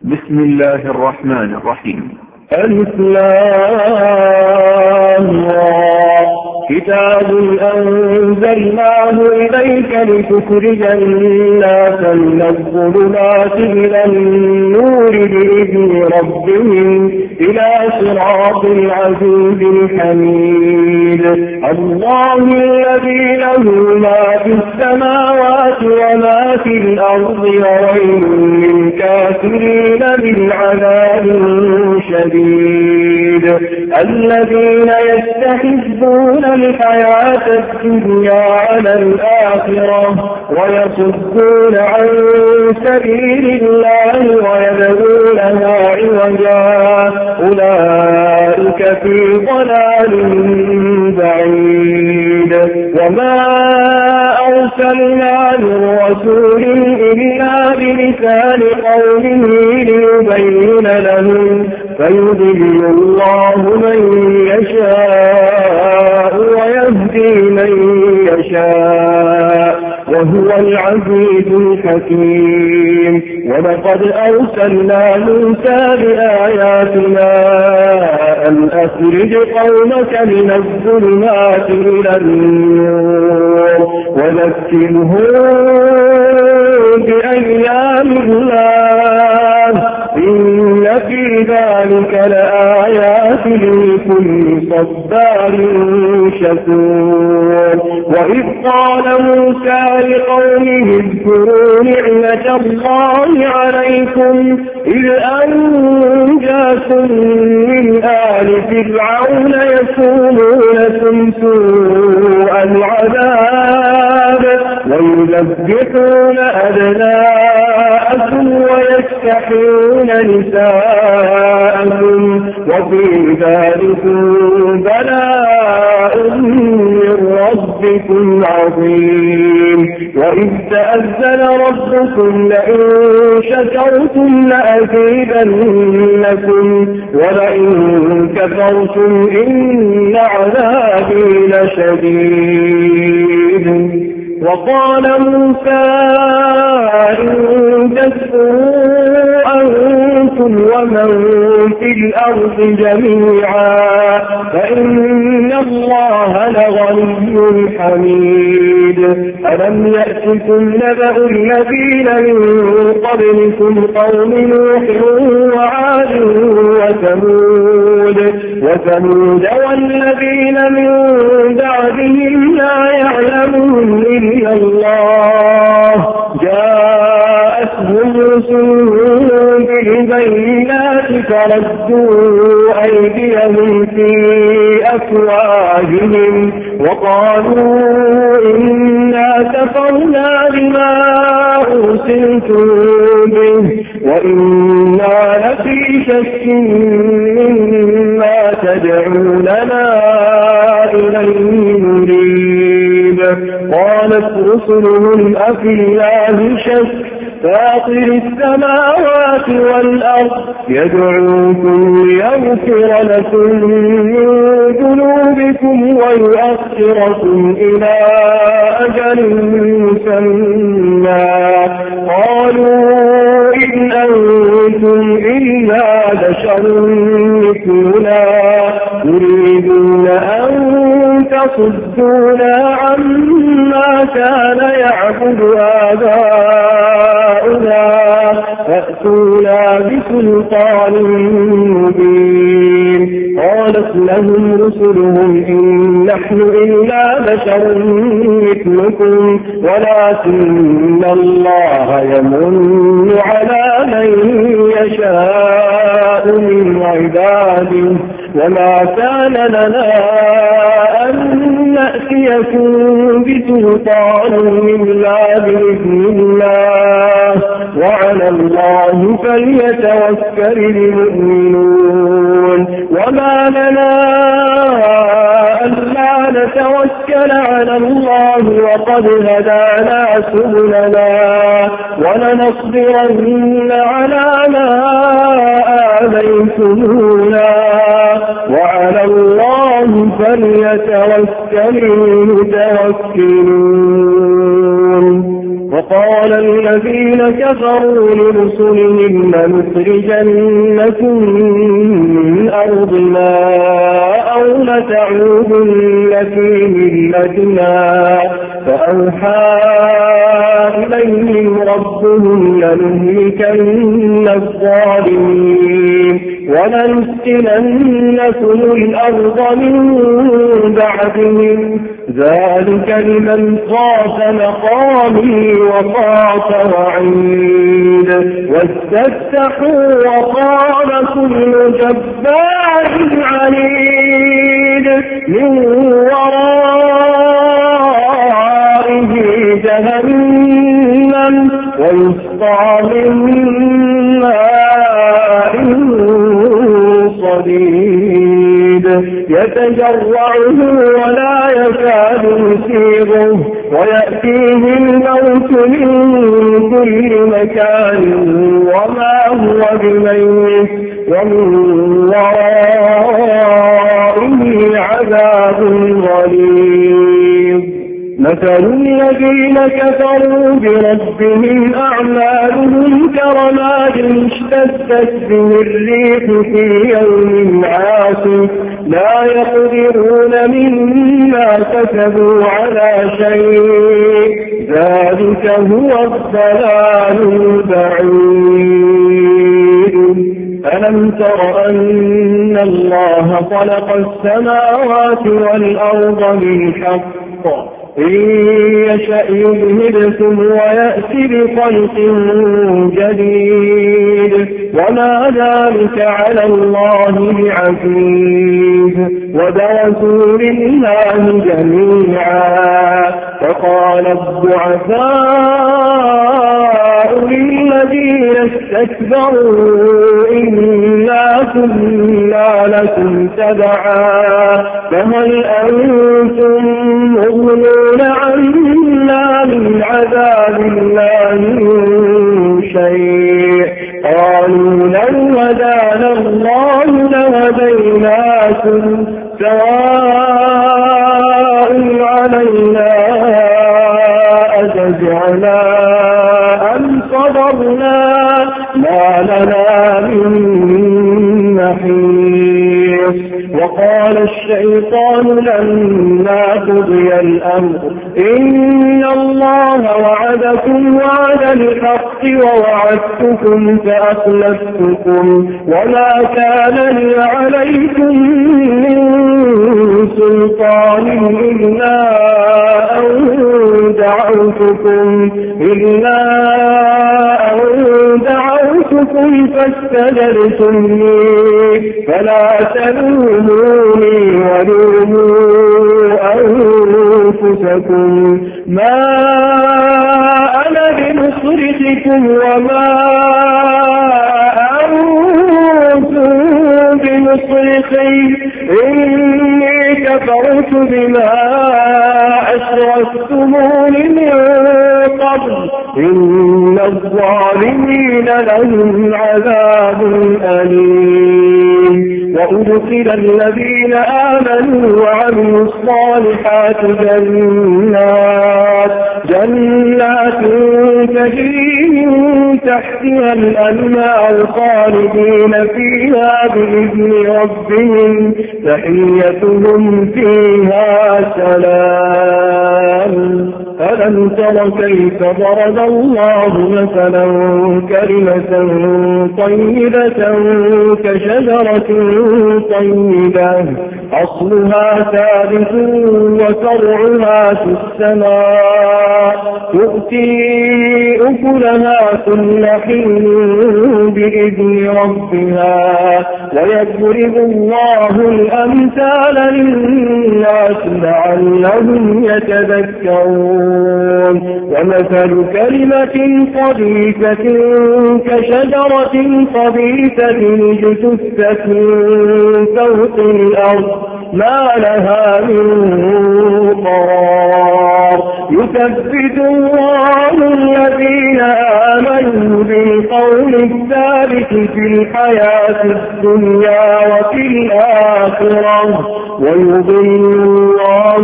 بسم الله الرحمن الرحيم. الإسلام كتاب أنزلناه إليك لتخرج الناس من الظلمات إلى النور بإذن ربهم إلى صراط العزيز الحميد. الله الذي له ما في السماوات وما في الأرض وويل للكافرين من عذاب شديد. الذين يستحبون الحياة الدنيا على الآخرة ويصدون عن سبيل الله ويبغونها عوجا أولئك في ضلال بعيد. وما أرسلنا من رسول إلا بلسان قومه ليبين لهم فيضل الله من يشاء ويهدي من يشاء وهو العزيز الحكيم. ولقد أرسلنا موسى بآياتنا أن أخرج قومك من الظلمات إلى النور وذكرهم بأيام الله إن في ذلك لآيات لكل صبار شكور. وإذ قال موسى لقومه اذكروا نعمة الله عليكم إذ أنجاكم من آل فرعون يسومونكم سوء العذاب ويذبحون أبناءكم ويستحيون نساءكم وفي ذلكم بلاء من ربكم عظيم. وإذ تأذن ربكم لئن شكرتم لأزيدنكم ولئن كفرتم إن عذابي لشديد. وقال موسى إن تكفروا أنتم ومن في الأرض جميعا فإن الله لغني حميد. ألم يأتكم نبأ الذين من قبلكم قوم نوح وعاد وثمود والذين من بعدهم لا يعلمهم إلا الله جاءتهم رسلهم بالبينات فردوا أيديهم في أفواههم وقالوا إنا كفرنا بما أرسلتم به وإنا لفي شك مما تدعوننا إليه مريب. قالت رسلهم أفي الله شك فاطر السماوات والأرض يدعوكم ليغفر لكم من ذنوبكم ويؤخركم إلى أجل مسمى قالوا إن أنتم إلا بشر مثلنا يريدون أن تصدونا عما كان يعبد آباؤنا فأتونا بسلطان مبين. قالت لهم رسلهم إن نحن إلا بشر مثلكم ولكن الله يمن على من يشاء من عباده وما كان لنا أن نأتيكم بسلطان إلا بإذن الله وعلى الله فليتوكل المؤمنون. وما لنا ألا نتوكل على الله وقد هدانا سبلنا ولنصبرن على ما آذيتمونا وعلى الله فليتوكل المتوكلون. وقال الذين كفروا لرسلهم لنخرجنكم من أرضنا أو لتعودن في ملتنا فأوحى إليهم ربهم لنهلكن الظالمين ولنسكننكم الأرض من بعدهم ذلك لمن خاف مقامي وخاف وعيد واستفتحوا وقال كل جبار عنيد من ورائه جهنم ويسقى من ماء صديد يتجرعه ولا يكاد يسيغه ويأتيه الموت من كل مكان وما هو بميت ومن ورائه عذاب غليظ مثل الذين كفروا بربهم أعمالهم كرماد اشتدت به الريح في يوم عاصف لا يقدرون مما كسبوا على شيء ذلك هو الضلال البعيد ألم تر أن الله خلق السماوات والأرض بالحق إن يشأ يذهبكم ويأتي بخلق جديد وما ذلك على الله بعزيز وبرزوا لله جميعا فقال الضعفاء للذين استكبروا إنا كنا لكم تبعا فهل أنتم مغنون عنا من عذاب الله من شيء قالوا لو هدانا الله لهديناكم سواء علينا أجزعنا أم صبرنا ما لنا من محيص وقال الشيطان لما قضي الأمر إن الله وعدكم وعد الحق ووعدتكم فأخلفتكم وما كان لي عليكم من سلطان إلا أن دعوتكم فاستجبتم لي فلا تلوموني ولوموا أنفسكم ما أنا بمصرخكم وما أنتم بمصرخي إني كفرت بما أشركتمون من قبل إن الظالمين لهم عذاب أليم وأدخل الذين آمنوا وعملوا الصالحات جنات تجري من تحتها الأنهار خالدين فيها بإذن ربهم تحيتهم فيها سلام ألم تر كيف ضرب الله مثلا كلمة طيبة كشجرة طيبة أصلها ثابت وفرعها في السماء تؤتي أكلها كل حين بإذن ربها ويضرب الله الأمثال للناس لعلهم يتذكرون ومثل كلمة خبيثة كشجرة خبيثة اجتثت من فوق الأرض ما لها من قرار يثبت الله الذين آمنوا بالقول الثابت في الحياة الدنيا وفي الآخرة ويضل الله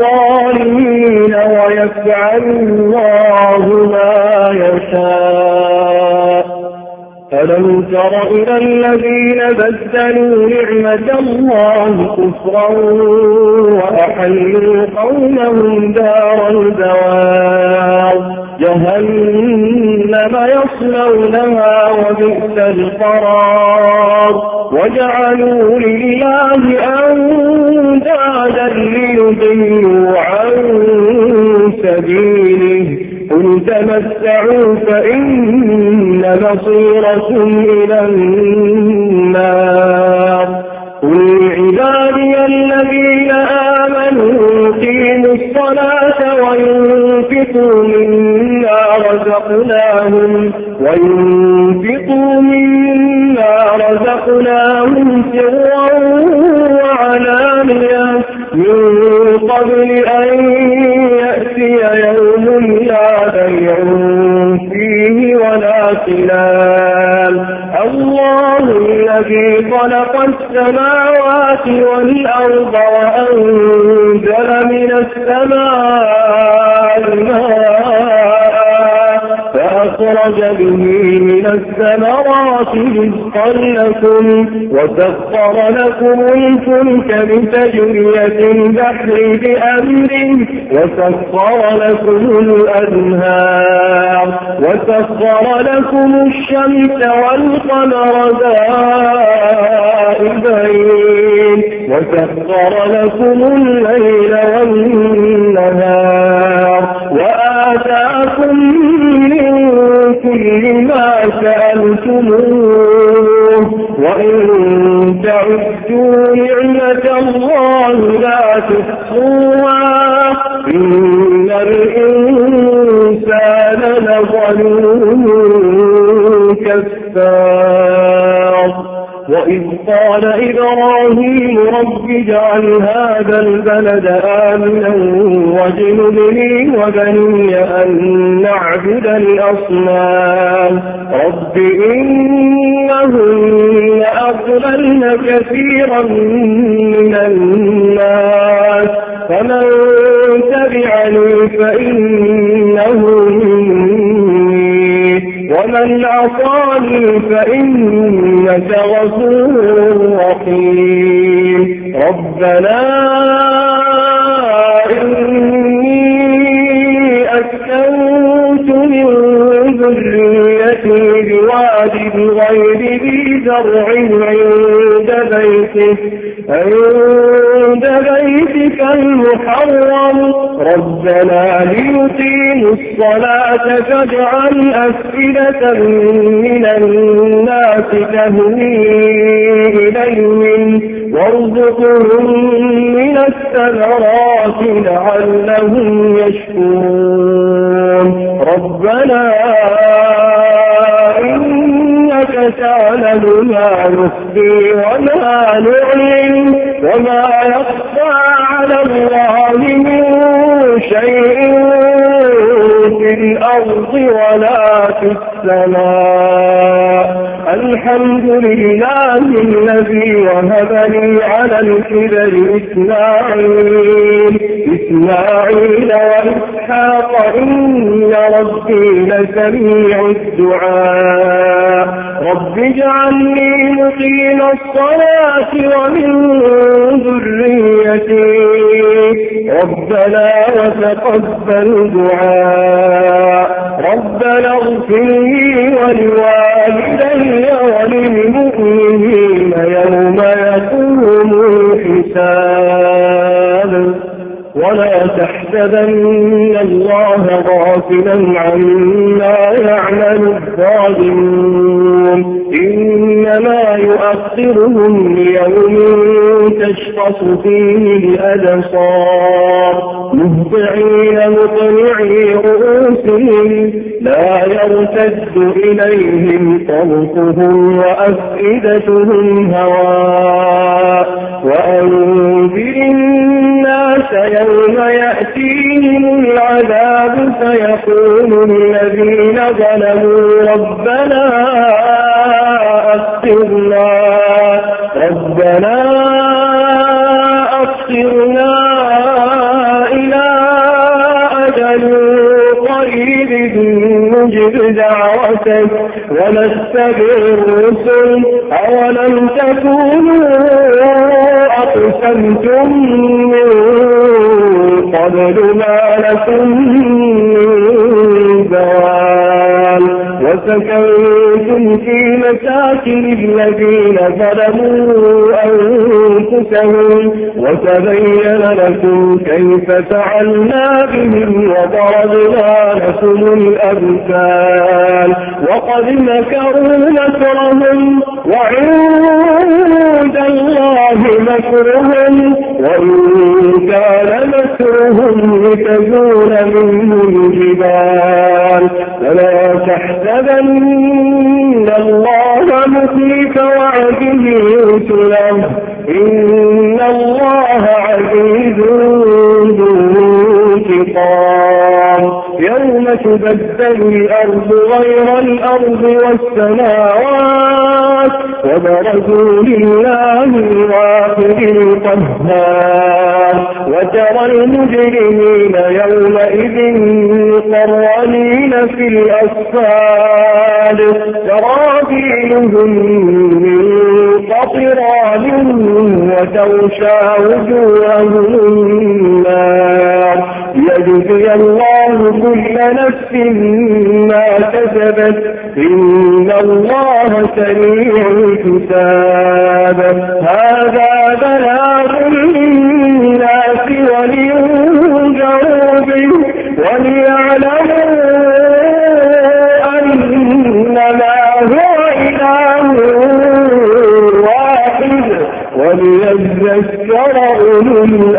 الظالمين ويفعل الله ما يشاء ألم تر إلى الذين بدلوا نعمة الله كفرا وأحلوا قومهم دار البوار جهنم يصلونها وبئس القرار وجعلوا لله أندادا ليضلوا عن سبيله قل تمتعوا فإن مصيركم إلى النار قل لعبادي الذين آمنوا يقيموا الصلاة وينفقوا مما رزقناهم سرا وعلانية من قبل أن يأتي يوم لا بيع فيه ولا خلال الله الذي خلق السماوات والأرض وأنزل من السماء ماء فأخرج به من الثمرات رزقا لكم وسخر لكم الفلك لتجري في البحر بأمره وسخر لكم الأنهار وسخر لكم الشمس والقمر دائبين وسخر لكم الليل والنهار وآتاكم من كل ما سألتموه وإن تعدوا نعمة الله لا تحصوها إن الإنسان لظلوم كفار وإذ قال إبراهيم رب اجعل هذا البلد آمنا واجنبني وبني أن نعبد الأصنام رب إنهن أضللن كثيرا من الناس فمن تبعني فإنه ومن عصاني فإنك غفور رحيم ربنا إني أسكنت من ذريتي بواد غير ذي زرع عند بيتك المحرم ربنا ليقيموا الصلاة فاجعل أفئدة من الناس تهوي إليهم وارزقهم من الثمرات لعلهم يشكرون ربنا إنك تعلم ما نخفي وما نعلن وما يخفى على الله من شيء في الأرض ولا في السماء الحمد لله الذي وهب لي على الكبر إسماعيل وإسحاق إن ربي لسميع الدعاء رب اجعلني مقيم الصلاة ومن ذريتي ربنا وتقبل دعاء ربنا اغفر لي ولوالدي وللمؤمنين يوم يقوم الحساب ولا تحسبن الله غافلا عما يعمل الظالمون إنما يؤخرهم ليوم تشخص فيه الأبصار مهطعين مقنعي رؤوسهم لا يرتد إليهم طرفهم وأفئدتهم هواء وأنذر الناس يوم يأتيهم العذاب فيقول الذين ظلموا ربنا أخرنا إلى أجل قريب نجب دعوتك ونتبع الرسل أولم تكونوا أقسمتم من قبل ما لكم من زوال وسكنتم في مساكن الذين ظلموا أنفسهم وتبين لكم كيف فعلنا بهم وضربنا لكم الأمثال وقد مكروا مكرهم وعند الله مكرهم وإن كان مكرهم لتزول منه الجبال فلا تحسبن الله مخلف وعده رسله إن الله عزيز ذو انتقام يوم تبدل الأرض غير الأرض والسماوات وبرزوا لله الواحد القهار وترى المجرمين يومئذ مقرنين في الأصفاد سرابيلهم من قطران وتغشى وجوههم النار ليجزي الله كل نفس ما كسبت إن الله سريع الحساب هذا بلاغ للناس ولينذروا به وليعلموا أنما هو إله واحد وليذكر أولو